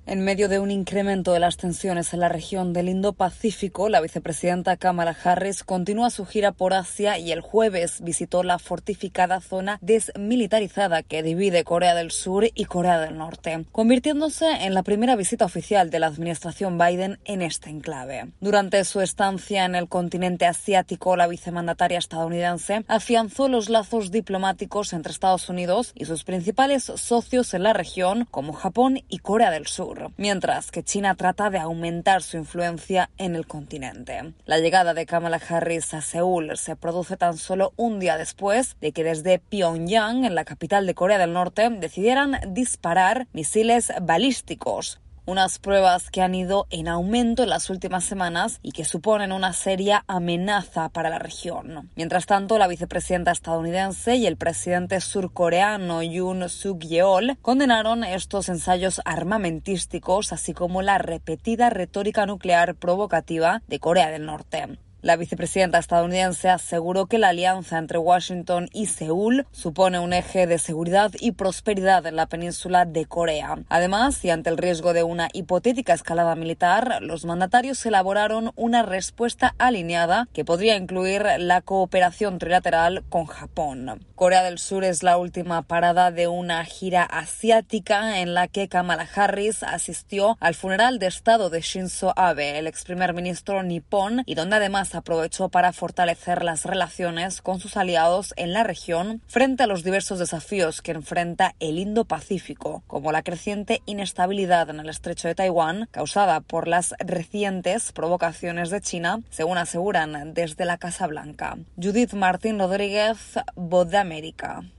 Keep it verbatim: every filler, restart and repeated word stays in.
En medio de un incremento de las tensiones en la región del Indo-Pacífico, la vicepresidenta Kamala Harris continúa su gira por Asia y el jueves visitó la fortificada zona desmilitarizada que divide Corea del Sur y Corea del Norte, convirtiéndose en la primera visita oficial de la administración Biden en este enclave. Durante su estancia en el continente asiático, la vicemandataria estadounidense afianzó los lazos diplomáticos entre Estados Unidos y sus principales socios en la región, como Japón y Corea del Sur, mientras que China trata de aumentar su influencia en el continente. La llegada de Kamala Harris a Seúl se produce tan solo un día después de que desde Pyongyang, en la capital de Corea del Norte, decidieran disparar misiles balísticos. Unas pruebas que han ido en aumento en las últimas semanas y que suponen una seria amenaza para la región. Mientras tanto, la vicepresidenta estadounidense y el presidente surcoreano Yoon Suk-yeol condenaron estos ensayos armamentísticos, así como la repetida retórica nuclear provocativa de Corea del Norte. La vicepresidenta estadounidense aseguró que la alianza entre Washington y Seúl supone un eje de seguridad y prosperidad en la península de Corea. Además, y ante el riesgo de una hipotética escalada militar, los mandatarios elaboraron una respuesta alineada que podría incluir la cooperación trilateral con Japón. Corea del Sur es la última parada de una gira asiática en la que Kamala Harris asistió al funeral de Estado de Shinzo Abe, el ex primer ministro nipón, y donde además aprovechó para fortalecer las relaciones con sus aliados en la región frente a los diversos desafíos que enfrenta el Indo-Pacífico, como la creciente inestabilidad en el estrecho de Taiwán, causada por las recientes provocaciones de China, según aseguran desde la Casa Blanca. Judith Martín Rodríguez, Voz de América.